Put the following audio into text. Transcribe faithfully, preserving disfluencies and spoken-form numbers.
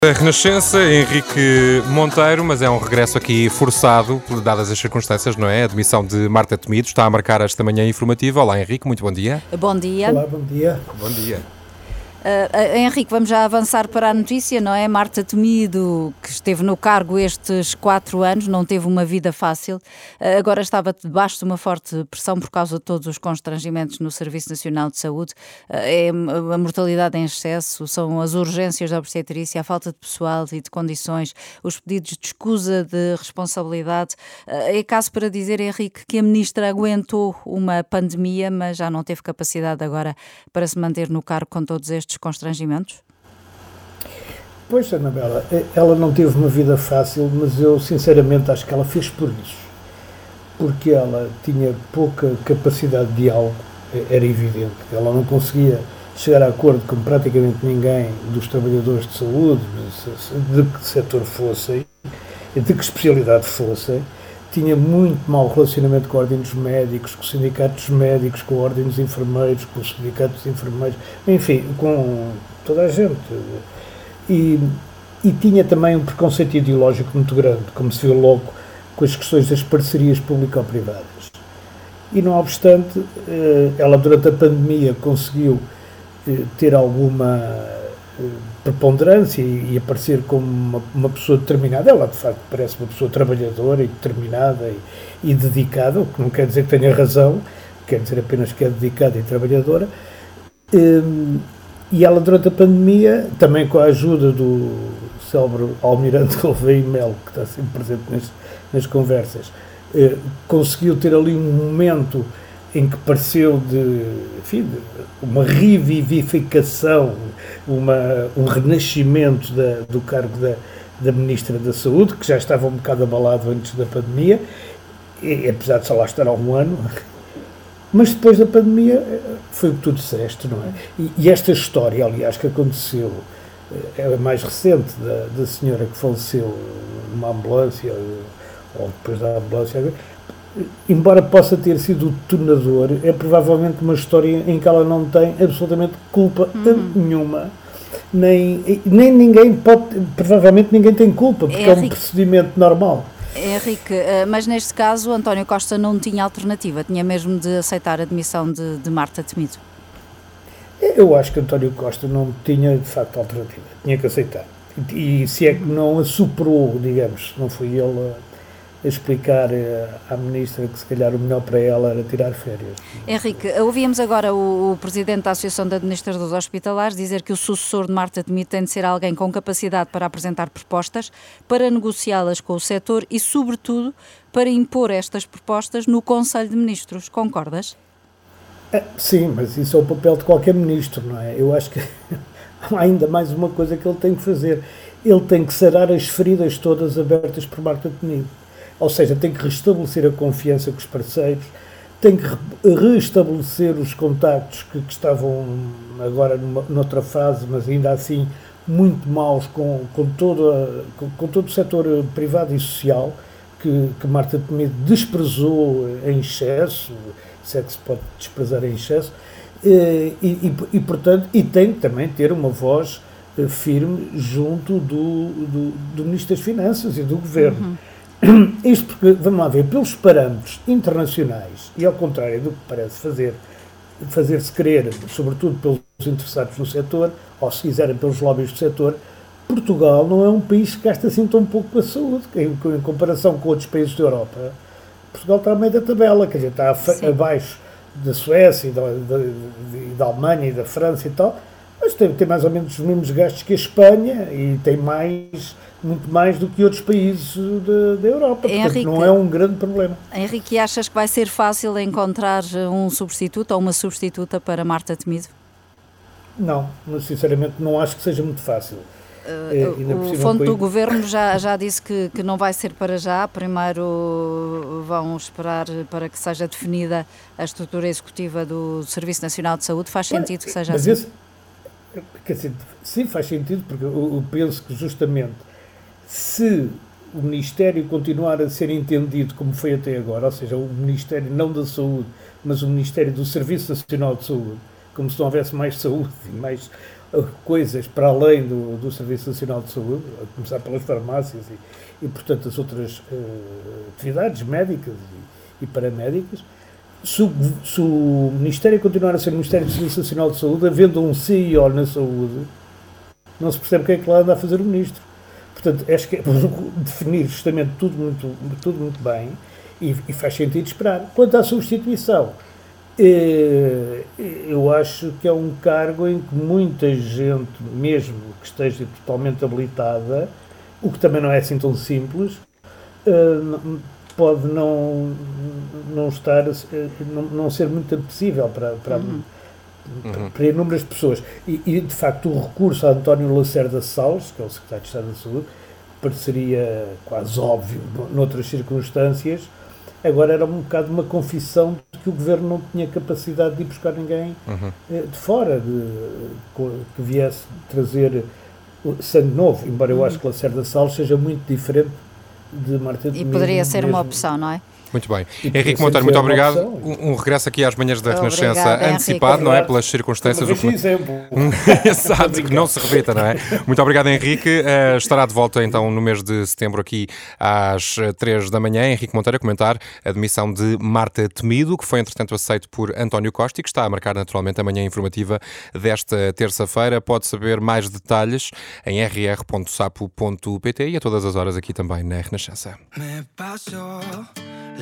A Renascença, Henrique Monteiro, mas é um regresso aqui forçado, dadas as circunstâncias, não é? A demissão de Marta Temido está a marcar esta manhã informativa. Olá, Henrique, muito bom dia. Bom dia. Olá, bom dia. Bom dia. Uh, Henrique, vamos já avançar para a notícia, não é? Marta Temido, que esteve no cargo estes quatro anos, não teve uma vida fácil, uh, agora estava debaixo de uma forte pressão por causa de todos os constrangimentos no Serviço Nacional de Saúde. Uh, é a mortalidade em excesso, são as urgências da obstetrícia, a falta de pessoal e de condições, os pedidos de escusa de responsabilidade. Uh, é caso para dizer, Henrique, que a ministra aguentou uma pandemia, mas já não teve capacidade agora para se manter no cargo com todos estes constrangimentos? Pois, Anabela, ela não teve uma vida fácil, mas eu sinceramente acho que ela fez por isso, porque ela tinha pouca capacidade de diálogo, era evidente, ela não conseguia chegar a acordo com praticamente ninguém dos trabalhadores de saúde, de que setor fossem, de que especialidade fossem, tinha muito mau relacionamento com a Ordem dos Médicos, com os sindicatos médicos, com a Ordem dos Enfermeiros, com os sindicatos de enfermeiros, enfim, com toda a gente. E, e tinha também um preconceito ideológico muito grande, como se viu logo com as questões das parcerias público-privadas. E, não obstante, ela durante a pandemia conseguiu ter alguma preponderância e, e aparecer como uma, uma pessoa determinada. Ela, de facto, parece uma pessoa trabalhadora e determinada e, e dedicada, o que não quer dizer que tenha razão, quer dizer apenas que é dedicada e trabalhadora. Um, e ela, durante a pandemia, também com a ajuda do célebre almirante Gouveia e Melo, que está sempre presente nas, nas conversas, uh, conseguiu ter ali um momento em que pareceu de, enfim, de uma revivificação, uma, um renascimento da, do cargo da, da Ministra da Saúde, que já estava um bocado abalado antes da pandemia, e, apesar de só lá estar há um ano, mas depois da pandemia foi o que tu disseste, não é? E, e esta história, aliás, que aconteceu, é a mais recente, da, da senhora que faleceu numa ambulância, ou depois da ambulância, embora possa ter sido o detonador, é provavelmente uma história em que ela não tem absolutamente culpa uhum. nenhuma, nem, nem ninguém pode, provavelmente ninguém tem culpa, porque é, é um procedimento normal. Henrique, mas neste caso António Costa não tinha alternativa, tinha mesmo de aceitar a demissão de, de Marta Temido. Eu acho que António Costa não tinha de facto alternativa, tinha que aceitar. E, e se é que não a superou, digamos, não foi ele a explicar à ministra que se calhar o melhor para ela era tirar férias. Henrique, ouvíamos agora o, o presidente da Associação de Administradores Hospitalares dizer que o sucessor de Marta Temido tem de ser alguém com capacidade para apresentar propostas, para negociá-las com o setor e, sobretudo, para impor estas propostas no Conselho de Ministros. Concordas? É, sim, mas isso é o papel de qualquer ministro, não é? Eu acho que há ainda mais uma coisa que ele tem que fazer. Ele tem que sarar as feridas todas abertas por Marta Temido. Ou seja, tem que restabelecer a confiança com os parceiros, tem que restabelecer os contactos que, que estavam agora numa, noutra fase, mas ainda assim muito maus com, com, todo, com, com todo o setor privado e social, que, que Marta Temido desprezou em excesso, se é que se pode desprezar em excesso, e, e, e, portanto, e tem que também ter uma voz firme junto do, do, do Ministro das Finanças e do Governo. Uhum. Isto porque, vamos lá ver, pelos parâmetros internacionais, e ao contrário do que parece fazer, fazer-se querer, sobretudo pelos interessados no setor, ou se quiserem pelos lobbies do setor, Portugal não é um país que gasta assim tão pouco com a saúde, em, em comparação com outros países da Europa. Portugal está a meio da tabela, quer dizer, está a, abaixo da Suécia, e da, da, da Alemanha e da França e tal, mas tem, tem mais ou menos os mesmos gastos que a Espanha e tem mais, muito mais do que outros países da Europa. Portanto, Henrique, não é um grande problema. Henrique, achas que vai ser fácil encontrar um substituto ou uma substituta para Marta Temido? Não, sinceramente não acho que seja muito fácil. Uh, é, o Fonte do Governo já, já disse que, que não vai ser para já. Primeiro vão esperar para que seja definida a estrutura executiva do Serviço Nacional de Saúde. Faz sentido que seja assim? Esse, quer dizer, sim, faz sentido, porque eu, eu penso que justamente se o Ministério continuar a ser entendido como foi até agora, ou seja, o Ministério não da Saúde, mas o Ministério do Serviço Nacional de Saúde, como se não houvesse mais saúde e mais coisas para além do, do Serviço Nacional de Saúde, a começar pelas farmácias e, e portanto, as outras uh, atividades médicas e, e paramédicas. Se o, se o Ministério continuar a ser o Ministério do Serviço Nacional de Saúde, havendo um C I O na saúde, não se percebe quem é que lá anda a fazer o Ministro. Portanto, acho que é definir justamente tudo muito, tudo muito bem e, e faz sentido esperar. Quanto à substituição, eu acho que é um cargo em que muita gente, mesmo que esteja totalmente habilitada, o que também não é assim tão simples, pode não, não estar, não, não ser muito apetecível para, para, uhum. para, para inúmeras pessoas. E, e, de facto, o recurso a António Lacerda Salles, que é o Secretário de Estado da Saúde, pareceria quase óbvio noutras circunstâncias. Agora era um bocado uma confissão de que o Governo não tinha capacidade de ir buscar ninguém uhum. de fora, de, que viesse trazer sangue novo, embora eu uhum. acho que Lacerda Salles seja muito diferente de Marta E poderia ser mesmo. Uma opção, não é? Muito bem. E Henrique Monteiro, muito obrigado. Um, um regresso aqui às manhãs da Renascença Obrigada, antecipado, Henrique. Não é? Pelas circunstâncias. Um exemplo. Exato, que não se repita, não é? Muito obrigado, Henrique. Uh, estará de volta então no mês de setembro aqui às três da manhã. Henrique Monteiro a comentar a demissão de Marta Temido, que foi entretanto aceito por António Costa e que está a marcar naturalmente a manhã informativa desta terça-feira. Pode saber mais detalhes em r r ponto sapo ponto p t e a todas as horas aqui também na Renascença.